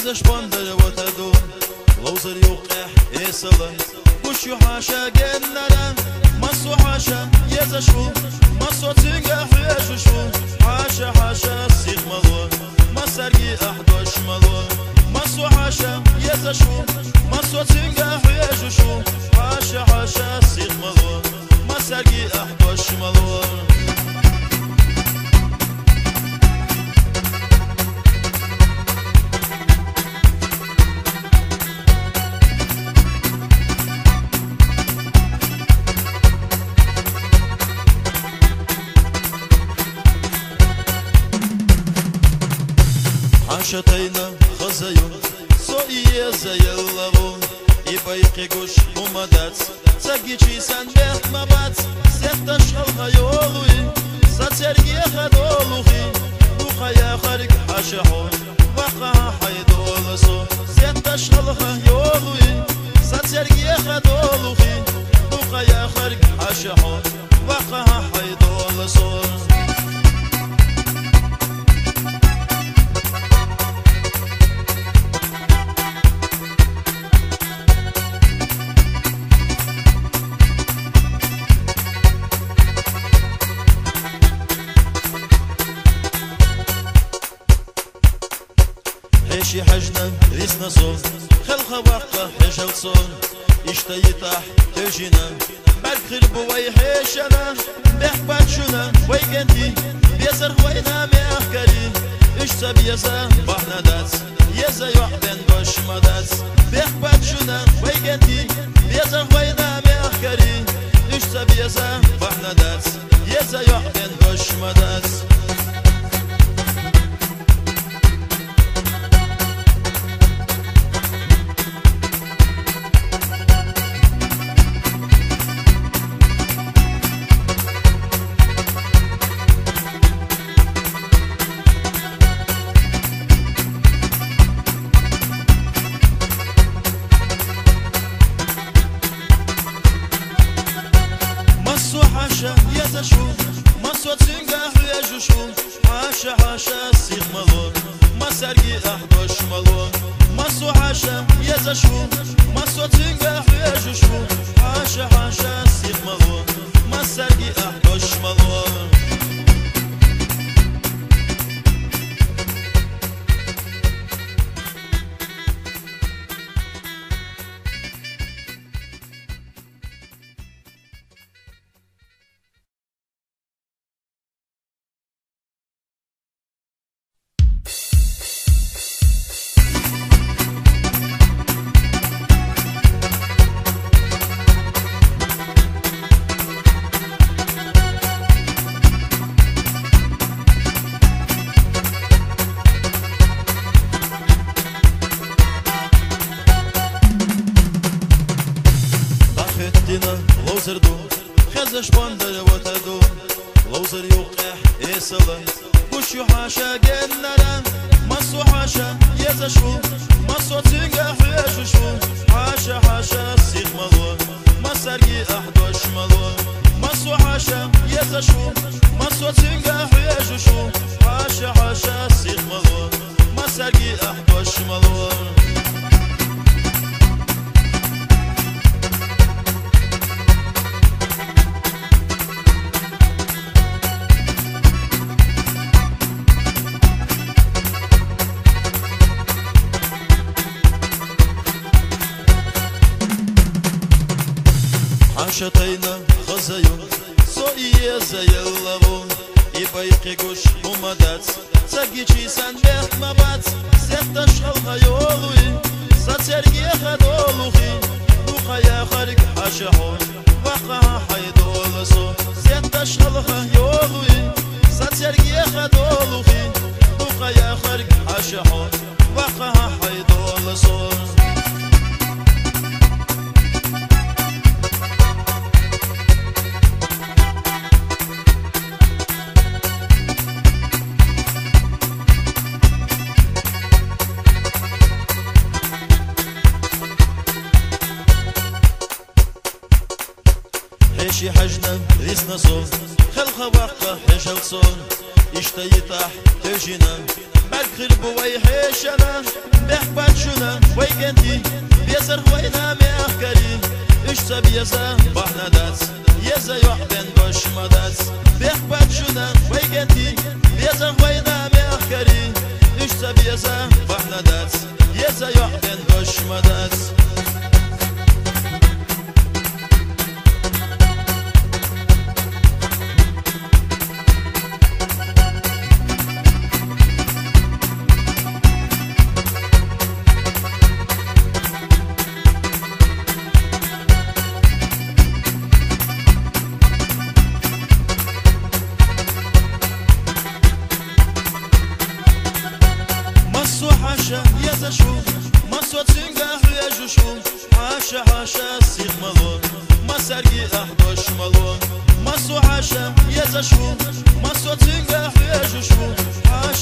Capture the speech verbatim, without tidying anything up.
خزش باندر وتدو لوزر يوقع يسلا وش يحاشا جننا مسو حاشا يزشو مسو تنجح يجشو حاشا حاشا سيغ ملو مسرقي أحدوش ملو مسو حاشا يزشو مسو تنجح يجشو حاشا حاشا سيغ ملو مسرقي أحدوش ملو Шатайна хазаю, со ие заяллаву, и байки гуш умадац, цагичи сан бех мабац, сехта шалхайолуи, сацерги хадолухи, духая харик хашахо, ваха хайдоласо, сехта шалхайолуи, сацерги хадолухи, духая харик хашахо, ваха хайдоласо. شي حجنا ريسنا صون خلخة وقة حجل صون اشتيطح تجينا بالخير بوي حيشنا بحبات شنا ويقنتي بيزر خوينا ميأخكري اشتا بيزا بحنا دات يزا يحبن باش مدات بحبات شنا ويقنتي بيزر خوينا ميأخكري اشتا بيزا بحنا دات يزا يحبن باش مدات حاشا يزشو مسوى تنجح يجشو حاشا حاشا سيغ ملون مسرقي أحدوش ملون مسوى حاشا يزشو مسوى تنجح يجشو حاشا حاشا سيغ ملون مسرقي أحدوش ملون لوزر دو خزش باندر وتدو لوزر يوقع يسلا وش يحاشا جننا مسو حاشا يزشو مسو تنجح يجشو حاشا حاشا سيغ ملو مسرقي أحدوش ملو مسو حاشا يزشو مسو تنجح يجشو حاشا حاشا سيغ ملو مسرقي أحدوش ملو شتينا خزيو со ие заяллаву, и байки гуш умадац, цагичи сан бех мабац, сехта шалхайолуи, сацерги хадолухи, духая харик хашахо, ваха хайдоласо, сехта шалхайолуи, сацерги хадолухи, духая харик хашахо, ваха хайдоласо. شي حجنا ريسنا صون خلق وقت حجل صون اشتي تحت توجينا بالخير بوي حيشنا بحبات شنا ويجنتي بيزر وينا مأخكري اشتا بيزا بحنا دات يزا يوحدن باش مدات بحبات شنا ويجنتي بيزر وينا مأخكري اشتا بيزا بحنا دات يزا يوحدن باش مدات حاشا يا شو ما صوت سنجاح يا جوشو حاشا حاشا سيخ مالون ما سرقي أحدوش مالون ما صو حاشا يا شو ما صوت سنجاح يا جوشو